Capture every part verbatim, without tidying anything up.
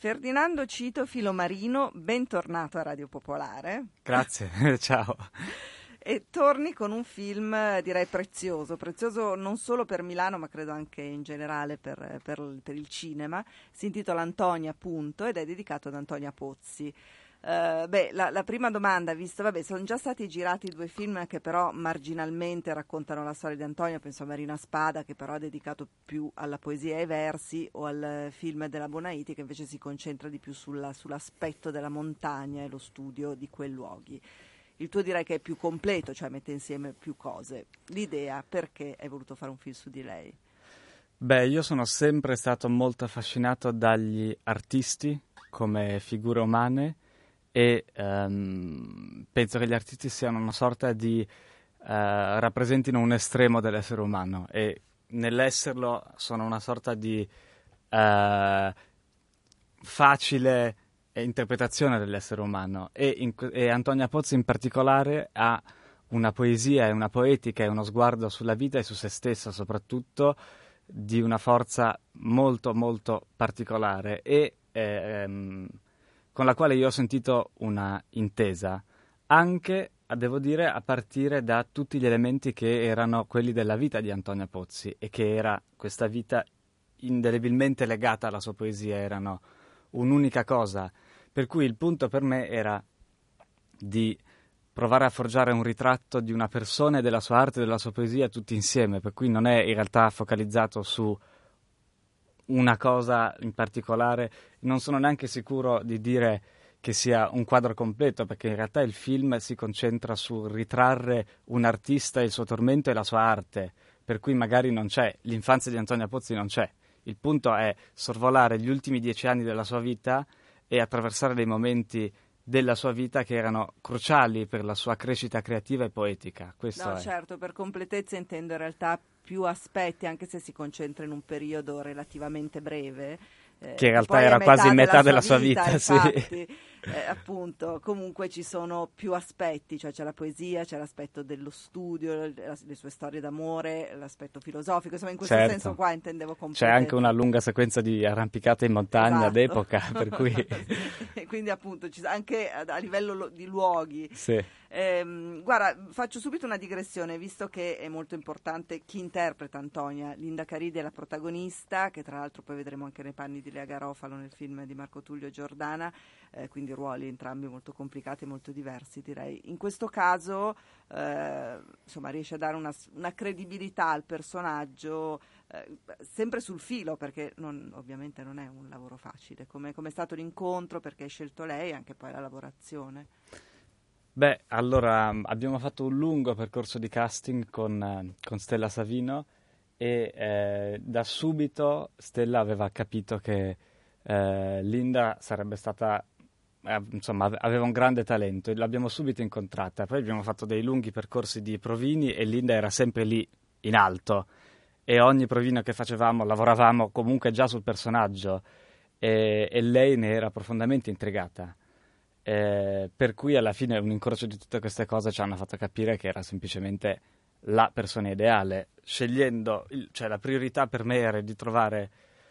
Ferdinando Cito Filomarino, bentornato a Radio Popolare. Grazie, ciao. E torni con un film, direi, prezioso, prezioso non solo per Milano, ma credo anche in generale per, per, per il cinema. Si intitola Antonia, appunto, ed è dedicato ad Antonia Pozzi. Uh, beh, la, la prima domanda, visto, vabbè, sono già stati girati due film che però marginalmente raccontano la storia di Antonia, penso a Marina Spada, che però è dedicato più alla poesia e ai versi, o al film della Bonaiti, che invece si concentra di più sulla, sull'aspetto della montagna e lo studio di quei luoghi. Il tuo direi che è più completo, cioè mette insieme più cose. L'idea, perché hai voluto fare un film su di lei? Beh, io sono sempre stato molto affascinato dagli artisti come figure umane e um, penso che gli artisti siano una sorta di uh, rappresentino un estremo dell'essere umano e nell'esserlo sono una sorta di uh, facile interpretazione dell'essere umano e, in, e Antonia Pozzi in particolare ha una poesia e una poetica e uno sguardo sulla vita e su se stessa soprattutto di una forza molto molto particolare e ehm, con la quale io ho sentito una intesa anche, devo dire, a partire da tutti gli elementi che erano quelli della vita di Antonia Pozzi e che era questa vita indelebilmente legata alla sua poesia, erano un'unica cosa, per cui il punto per me era di provare a forgiare un ritratto di una persona e della sua arte e della sua poesia tutti insieme, per cui non è in realtà focalizzato su una cosa in particolare. Non sono neanche sicuro di dire che sia un quadro completo, perché in realtà il film si concentra sul ritrarre un artista, il suo tormento e la sua arte, per cui magari non c'è, l'infanzia di Antonia Pozzi non c'è. Il punto è sorvolare gli ultimi dieci anni della sua vita e attraversare dei momenti della sua vita che erano cruciali per la sua crescita creativa e poetica. Questo no, è. Certo, per completezza intendo in realtà più aspetti, anche se si concentra in un periodo relativamente breve. Eh, che in realtà poi era metà quasi metà della della sua sua vita, vita, sì. infatti, eh, appunto, comunque ci sono più aspetti, cioè c'è la poesia, c'è l'aspetto dello studio, la, le sue storie d'amore, l'aspetto filosofico, insomma in questo Certo. senso qua intendevo completezza. C'è anche una lunga sequenza di arrampicate in montagna, esatto, d'epoca, per cui sì, quindi appunto ci, anche a, a livello lo, di luoghi. Sì. Ehm, guarda, faccio subito una digressione, visto che è molto importante chi interpreta Antonia. Linda Caridi è la protagonista, che tra l'altro poi vedremo anche nei panni di Lea Garofalo nel film di Marco Tullio Giordana, eh, quindi ruoli entrambi molto complicati e molto diversi, direi. In questo caso eh, insomma riesce a dare una, una credibilità al personaggio, eh, sempre sul filo, perché non, ovviamente non è un lavoro facile. Come è stato l'incontro, perché hai scelto lei, e anche poi la lavorazione? Beh, allora abbiamo fatto un lungo percorso di casting con, eh, con Stella Savino e eh, da subito Stella aveva capito che eh, Linda sarebbe stata, eh, insomma, aveva un grande talento e l'abbiamo subito incontrata. Poi abbiamo fatto dei lunghi percorsi di provini e Linda era sempre lì in alto e ogni provino che facevamo lavoravamo comunque già sul personaggio e, e lei ne era profondamente intrigata. Eh, per cui alla fine un incrocio di tutte queste cose ci hanno fatto capire che era semplicemente la persona ideale, scegliendo, il, cioè la priorità per me era di trovare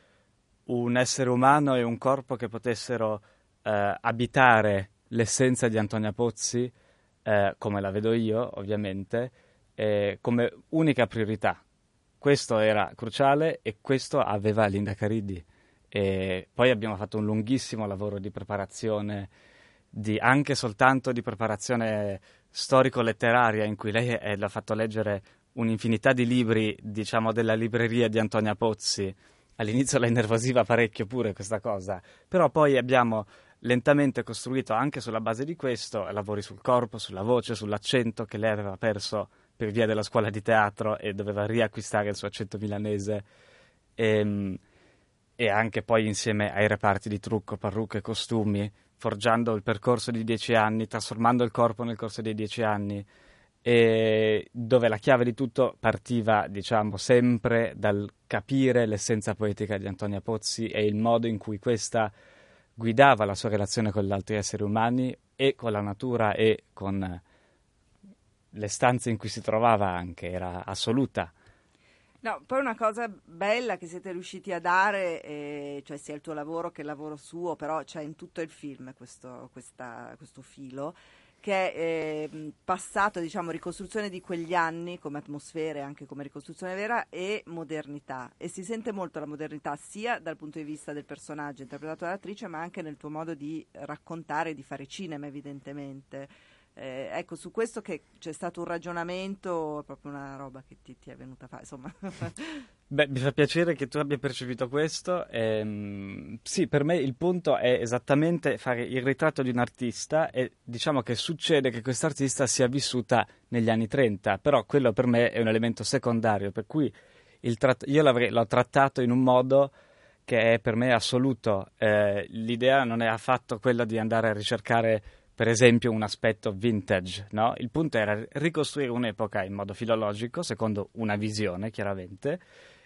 un essere umano e un corpo che potessero eh, abitare l'essenza di Antonia Pozzi, eh, come la vedo io ovviamente, eh, come unica priorità. Questo era cruciale e questo aveva Linda Caridi. E poi abbiamo fatto un lunghissimo lavoro di preparazione, di, anche soltanto di preparazione storico-letteraria, in cui lei è, l'ha fatto leggere un'infinità di libri, diciamo, della libreria di Antonia Pozzi. All'inizio la innervosiva parecchio pure questa cosa, però poi abbiamo lentamente costruito anche sulla base di questo lavori sul corpo, sulla voce, sull'accento che lei aveva perso per via della scuola di teatro e doveva riacquistare il suo accento milanese. E, e anche poi insieme ai reparti di trucco, parrucche e costumi, forgiando il percorso di dieci anni, trasformando il corpo nel corso dei dieci anni, e dove la chiave di tutto partiva, diciamo, sempre dal capire l'essenza poetica di Antonia Pozzi e il modo in cui questa guidava la sua relazione con gli altri esseri umani e con la natura e con le stanze in cui si trovava anche, era assoluta. No, poi una cosa bella che siete riusciti a dare, eh, cioè sia il tuo lavoro che il lavoro suo, però c'è in tutto il film questo, questa- questo filo, che è eh, passato, diciamo, ricostruzione di quegli anni come atmosfere, anche come ricostruzione vera, e modernità. E si sente molto la modernità sia dal punto di vista del personaggio interpretato dall'attrice, ma anche nel tuo modo di raccontare e di fare cinema, evidentemente. Eh, ecco, su questo che c'è stato un ragionamento, è proprio una roba che ti, ti è venuta a fare, insomma. Beh, mi fa piacere che tu abbia percepito questo. Ehm, sì, per me il punto è esattamente fare il ritratto di un artista e diciamo che succede che quest'artista sia vissuta negli anni trenta, però quello per me è un elemento secondario, per cui il tratt- io l'avrei- l'ho trattato in un modo che è per me assoluto. Eh, l'idea non è affatto quella di andare a ricercare, per esempio, un aspetto vintage, no? Il punto era ricostruire un'epoca in modo filologico, secondo una visione, chiaramente,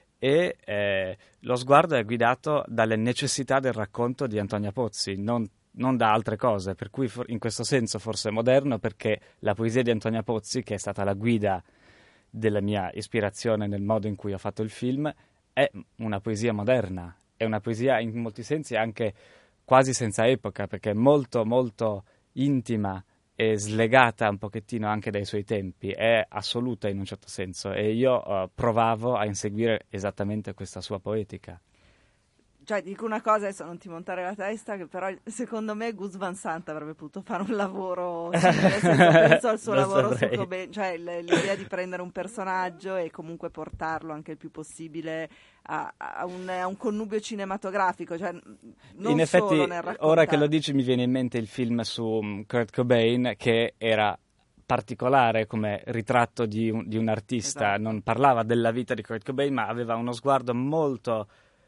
e eh, lo sguardo è guidato dalle necessità del racconto di Antonia Pozzi, non, non da altre cose, per cui for- in questo senso forse è moderno, perché la poesia di Antonia Pozzi, che è stata la guida della mia ispirazione nel modo in cui ho fatto il film, è una poesia moderna, è una poesia in molti sensi anche quasi senza epoca, perché è molto molto intima e slegata un pochettino anche dai suoi tempi, è assoluta in un certo senso, e io eh, provavo a inseguire esattamente questa sua poetica. Cioè, dico una cosa, adesso non ti montare la testa, che però secondo me Gus Van Sant avrebbe potuto fare un lavoro simile, nel senso, penso al suo Lo lavoro su saprei. Cobain, cioè l- l'idea di prendere un personaggio e comunque portarlo anche il più possibile a, a un, a un connubio cinematografico, cioè n- In non solo effetti, nel ora che lo raccontare. dici, mi viene in mente il film su mm, Kurt Cobain, che era particolare come ritratto di un, di un artista, Esatto. non parlava della vita di Kurt Cobain, ma aveva uno sguardo molto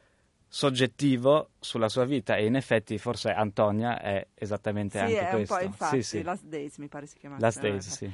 soggettivo sulla sua vita, e in effetti forse Antonia è esattamente Sì, anche è un po', questo. Sì, infatti, sì, Last Days mi pare si Last chiamasse. Days, eh, sì.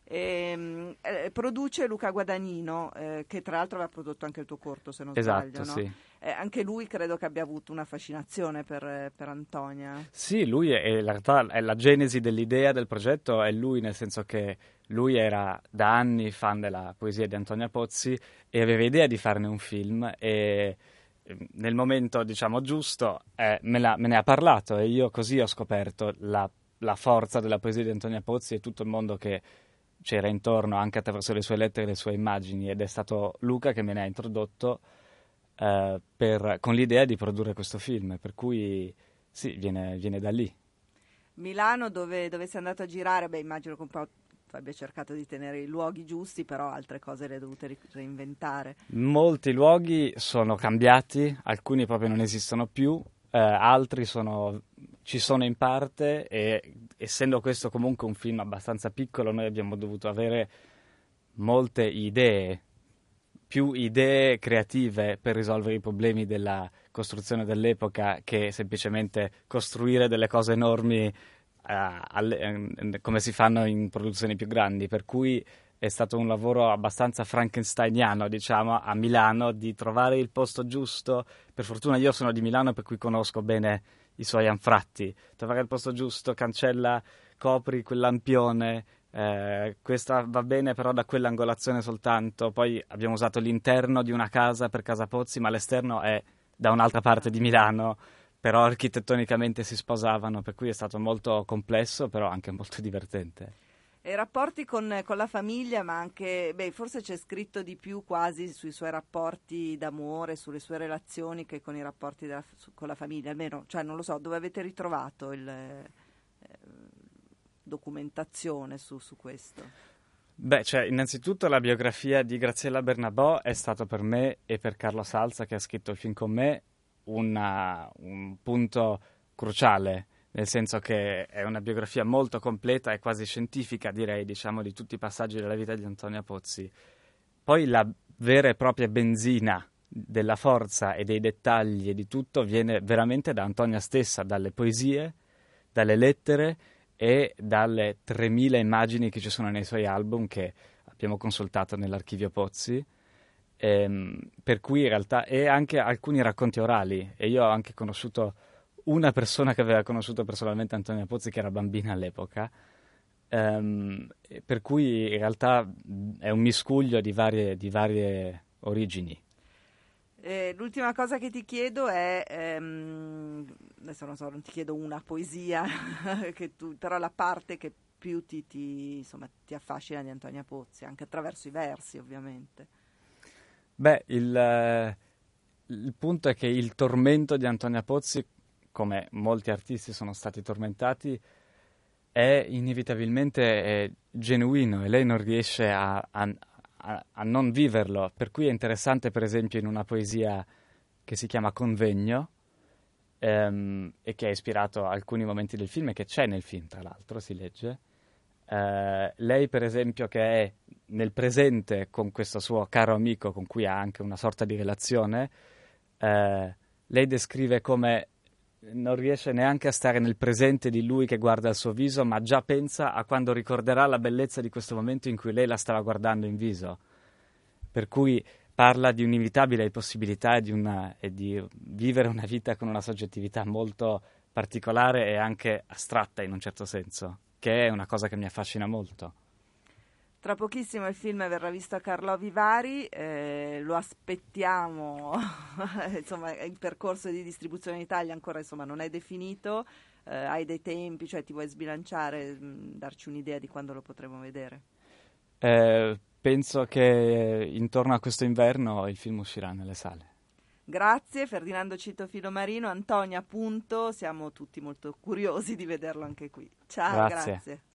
Ehm, eh, produce Luca Guadagnino, eh, che tra l'altro aveva prodotto anche il tuo corto, se non Esatto, sbaglio, no? sì. Eh, anche lui credo che abbia avuto una fascinazione per, eh, per Antonia. Sì, lui è, in realtà è la genesi dell'idea del progetto, è lui, nel senso che lui era da anni fan della poesia di Antonia Pozzi e aveva idea di farne un film, e eh, nel momento, diciamo, giusto eh, me, la- me ne ha parlato, e io così ho scoperto la, la forza della poesia di Antonia Pozzi e tutto il mondo che c'era intorno, anche attraverso le sue lettere e le sue immagini, ed è stato Luca che me ne ha introdotto eh, per- con l'idea di produrre questo film, per cui sì, viene, viene da lì. Milano, dove, dove sei andato a girare, beh, immagino che un po' tu abbia cercato di tenere i luoghi giusti, però altre cose le hai dovute ri- reinventare. Molti luoghi sono cambiati, alcuni proprio non esistono più, eh, altri sono- ci sono in parte, e essendo questo comunque un film abbastanza piccolo, noi abbiamo dovuto avere molte idee, più idee creative per risolvere i problemi della costruzione dell'epoca, che semplicemente costruire delle cose enormi eh, alle- eh, come si fanno in produzioni più grandi, per cui è stato un lavoro abbastanza frankensteiniano, diciamo, a Milano, di trovare il posto giusto. Per fortuna io sono di Milano, per cui conosco bene i suoi anfratti. Trovare il posto giusto, cancella, copri quel lampione, eh, questa va bene però da quell'angolazione soltanto. Poi abbiamo usato l'interno di una casa per Casa Pozzi, ma l'esterno è da un'altra parte di Milano, però architettonicamente si sposavano, per cui è stato molto complesso, però anche molto divertente. E rapporti con, con la famiglia, ma anche, beh, forse c'è scritto di più quasi sui suoi rapporti d'amore, sulle sue relazioni, che con i rapporti della- su- con la famiglia, almeno, cioè non lo so, dove avete ritrovato il, eh, documentazione su, su questo? Beh, cioè, innanzitutto la biografia di Graziella Bernabò è stato per me e per Carlo Salza, che ha scritto il film con me, una- un punto cruciale, nel senso che è una biografia molto completa e quasi scientifica, direi, diciamo, di tutti i passaggi della vita di Antonia Pozzi. Poi la vera e propria benzina della forza e dei dettagli e di tutto viene veramente da Antonia stessa, dalle poesie, dalle lettere e dalle tremila immagini che ci sono nei suoi album, che abbiamo consultato nell'archivio Pozzi, ehm, per cui in realtà, e anche alcuni racconti orali, e io ho anche conosciuto una persona che aveva conosciuto personalmente Antonia Pozzi, che era bambina all'epoca, ehm, e per cui in realtà mh, è un miscuglio di varie, di varie origini. Eh, l'ultima cosa che ti chiedo è, ehm, adesso non so, non ti chiedo una poesia, che tu, però la parte che più ti, ti, insomma, ti affascina di Antonia Pozzi, anche attraverso i versi ovviamente. Beh, il, eh, il punto è che il tormento di Antonia Pozzi, come molti artisti sono stati tormentati, è inevitabilmente eh, genuino e lei non riesce a, a- a- a non viverlo. Per cui è interessante, per esempio, in una poesia che si chiama Convegno, ehm, e che ha ispirato alcuni momenti del film e che c'è nel film, tra l'altro, si legge. Eh, lei, per esempio, che è nel presente con questo suo caro amico con cui ha anche una sorta di relazione, eh, lei descrive come non riesce neanche a stare nel presente di lui che guarda il suo viso, ma già pensa a quando ricorderà la bellezza di questo momento in cui lei la stava guardando in viso. Per cui parla di un'inevitabile possibilità e di, una, e di vivere una vita con una soggettività molto particolare e anche astratta in un certo senso, che è una cosa che mi affascina molto. Tra pochissimo il film verrà visto a Carlo Vivari, eh, lo aspettiamo, insomma il percorso di distribuzione in Italia ancora insomma, non è definito, eh, hai dei tempi, cioè ti vuoi sbilanciare, mh, darci un'idea di quando lo potremo vedere? Eh, penso che intorno a questo inverno il film uscirà nelle sale. Grazie Ferdinando Cito Filomarino, Antonia appunto, siamo tutti molto curiosi di vederlo anche qui. Ciao, Grazie. grazie.